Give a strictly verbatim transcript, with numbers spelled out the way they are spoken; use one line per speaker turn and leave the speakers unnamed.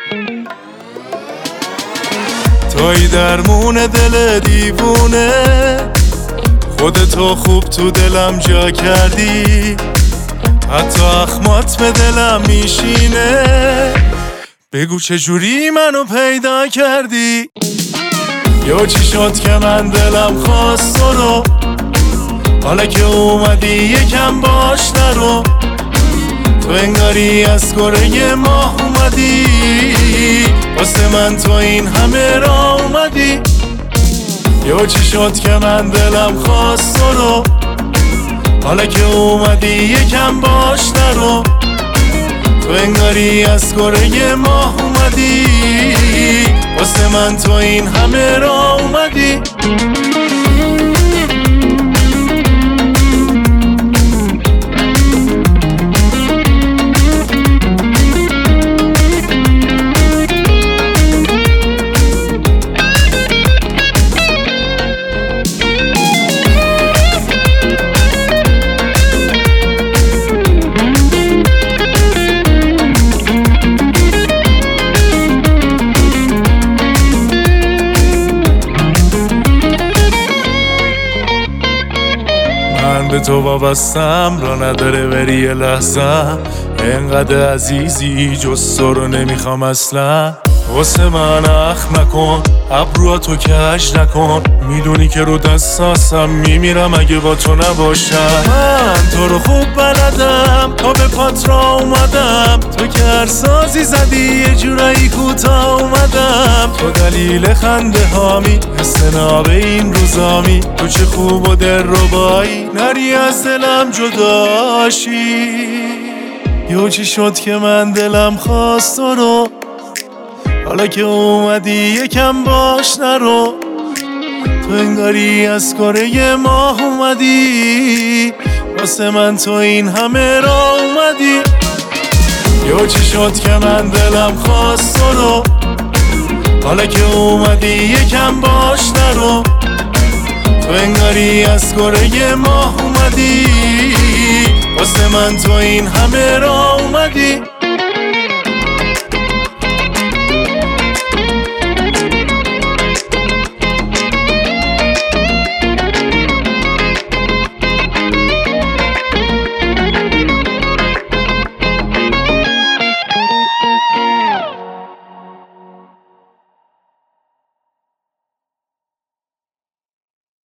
توی درمون دل دیوونه، خودتو خوب تو دلم جا کردی، حتی اخمات به دلم میشینه. بگو چجوری منو پیدا کردی؟ یا چی شد که من دلم خواست تو رو، حالا که اومدی یکم باش نرو. تو انگاری از کره ماه اومدی، واسه من تو این همه را اومدی. یا چی شد که من دلم خواست تو رو، حالا که اومدی یکم باش نرو. تو انگاری از کره ماه اومدی، واسه من تو این همه را اومدی. من به تو وابستم، را نداره بری یه لحظه. انقدر عزیزی جز تو رو نمیخوام اصلا. واسه من اخم نکن، ابرواتو کج نکن. میدونی که رو دستاسم میمیرم اگه با تو نباشم. من تو رو خوب بلدم، تا به پات را اومدم. تو که هر سازی زدی یه جورایی کوتاه اومدم. تو دلیل خنده هامی، استناب این روزامی. تو چه خوب و دل ربایی، نری از دلم جداشی. یو چی شد که من دلم خواست تو رو، حالا که اومدی یکم باش نرو. تو انگاری از کره ماه اومدی، واسه من تو این همه را اومدی. یا چی شد که من دلم خواست تو رو، حالا که اومدی یکم باش نرو. تو انگاری از کره ماه اومدی، واسه من تو این همه را اومدی.